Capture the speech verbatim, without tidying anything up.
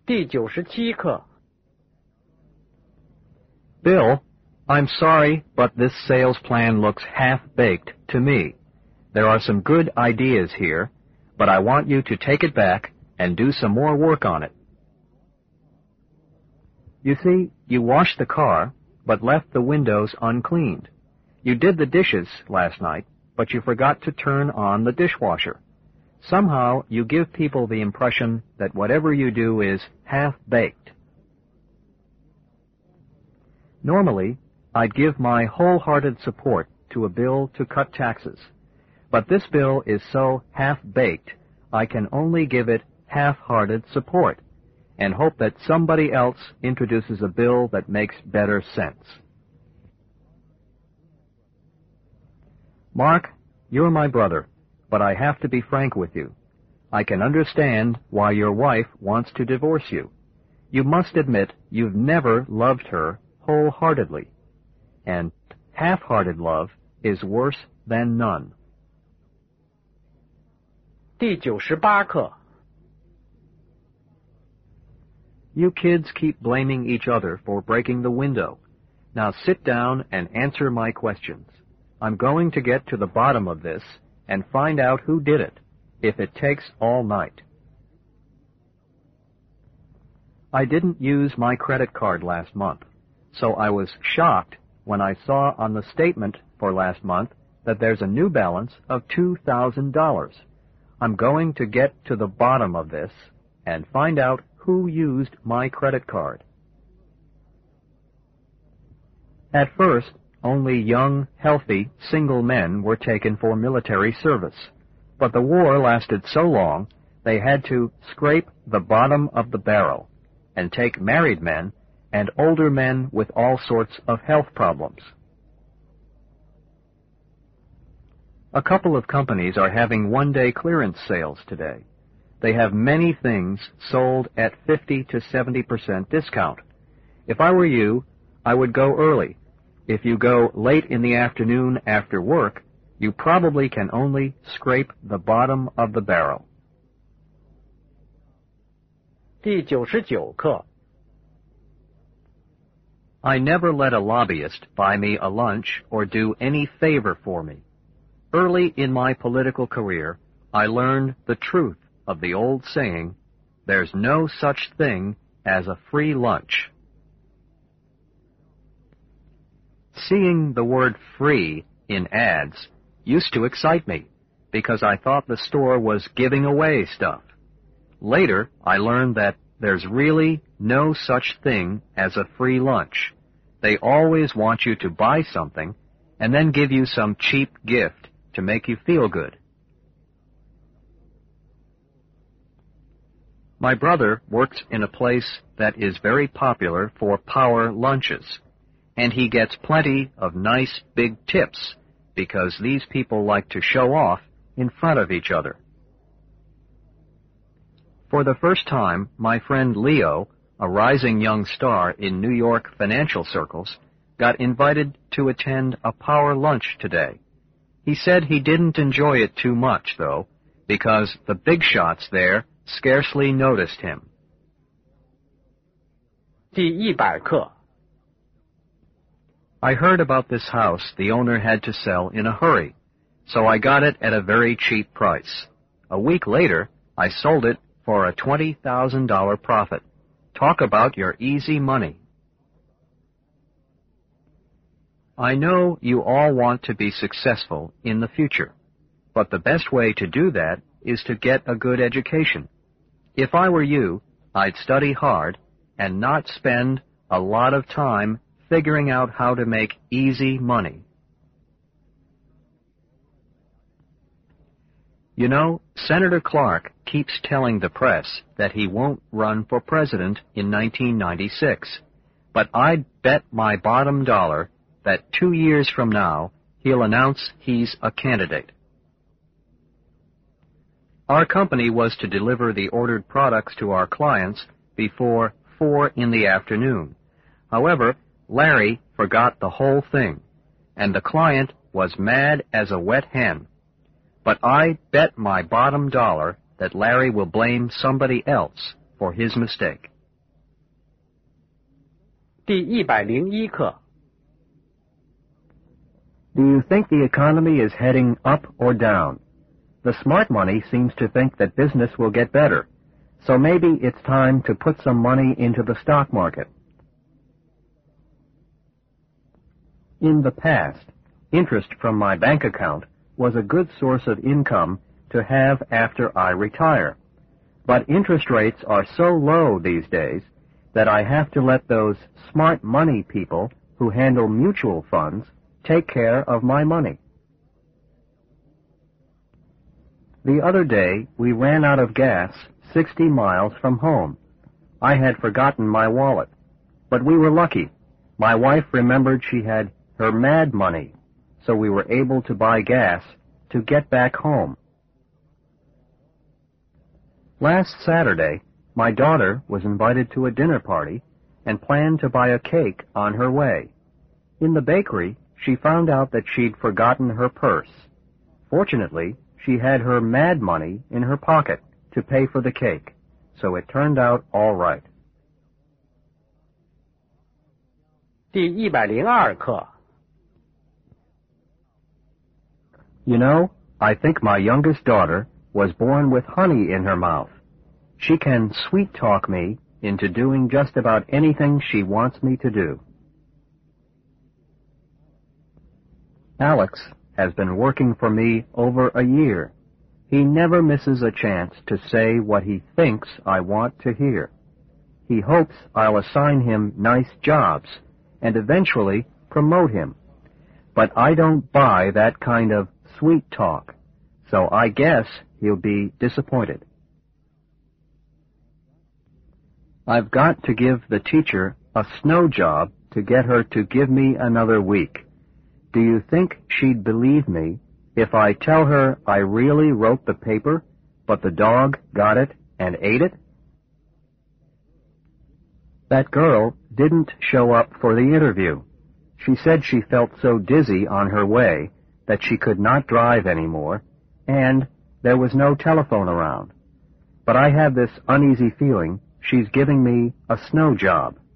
第九十七课 Bill, I'm sorry, but this sales plan looks half-baked to me. There are some good ideas here, but I want you to take it back and do some more work on it. You see, you washed the car, but left the windows uncleaned. You did the dishes last night, but you forgot to turn on the dishwasher. Somehow, you give people the impression that whatever you do is half-baked. Normally, I'd give my wholehearted support to a bill to cut taxes, but this bill is so half-baked, I can only give it half-hearted support, and hope that somebody else introduces a bill that makes better sense. Mark, you're my brother, but I have to be frank with you. I can understand why your wife wants to divorce you. You must admit you've never loved her wholeheartedly, and half-hearted love is worse than none. 第九十八课 You kids keep blaming each other for breaking the window. Now sit down and answer my questions. I'm going to get to the bottom of this and find out who did it, if it takes all night. I didn't use my credit card last month, so I was shocked when I saw on the statement for last month that there's a new balance of two thousand dollars. I'm going to get to the bottom of this and find out who used my credit card. At first, only young, healthy, single men were taken for military service, but the war lasted so long they had to scrape the bottom of the barrel and take married men and older men with all sorts of health problems. A couple of companies are having one-day clearance sales today. They have many things sold at fifty to seventy percent discount. If I were you, I would go early. If you go late in the afternoon after work, you probably can only scrape the bottom of the barrel. 第九十九课 I never let a lobbyist buy me a lunch or do any favor for me. Early in my political career, I learned the truth of the old saying, there's no such thing as a free lunch. Seeing the word free in ads used to excite me because I thought the store was giving away stuff. Later, I learned that there's really no such thing as a free lunch. They always want you to buy something and then give you some cheap gift to make you feel good. My brother works in a place that is very popular for power lunches, and he gets plenty of nice big tips because these people like to show off in front of each other. For the first time, my friend Leo, a rising young star in New York financial circles, got invited to attend a power lunch today. He said he didn't enjoy it too much, though, because the big shots there scarcely noticed him. 第一百课 I heard about this house the owner had to sell in a hurry, so I got it at a very cheap price. A week later, I sold it for a twenty thousand dollars profit. Talk about your easy money. I know you all want to be successful in the future, but the best way to do that is to get a good education. If I were you, I'd study hard and not spend a lot of time figuring out how to make easy money. You know, Senator Clark keeps telling the press that he won't run for president in nineteen ninety-six, but I'd bet my bottom dollar that two years from now he'll announce he's a candidate. Our company was to deliver the ordered products to our clients before four in the afternoon. However, Larry forgot the whole thing, and the client was mad as a wet hen. But I bet my bottom dollar that Larry will blame somebody else for his mistake. 第一百零一课。 Do you think the economy is heading up or down? The smart money seems to think that business will get better, so maybe it's time to put some money into the stock market. In the past, interest from my bank account was a good source of income to have after I retire. But interest rates are so low these days that I have to let those smart money people who handle mutual funds take care of my money. The other day, we ran out of gas sixty miles from home. I had forgotten my wallet, but we were lucky. My wife remembered she had her mad money, so we were able to buy gas to get back home. Last Saturday, my daughter was invited to a dinner party and planned to buy a cake on her way. In the bakery, she found out that she'd forgotten her purse. Fortunately, she had her mad money in her pocket to pay for the cake, so it turned out all right. 第一百零二课。 You know, I think my youngest daughter was born with honey in her mouth. She can sweet-talk me into doing just about anything she wants me to do. Alex has been working for me over a year. He never misses a chance to say what he thinks I want to hear. He hopes I'll assign him nice jobs and eventually promote him. But I don't buy that kind of sweet talk, so I guess he'll be disappointed. I've got to give the teacher a snow job to get her to give me another week. Do you think she'd believe me if I tell her I really wrote the paper, but the dog got it and ate it? That girl didn't show up for the interview. She said she felt so dizzy on her way that she could not drive anymore, and there was no telephone around. But I have this uneasy feeling she's giving me a snow job.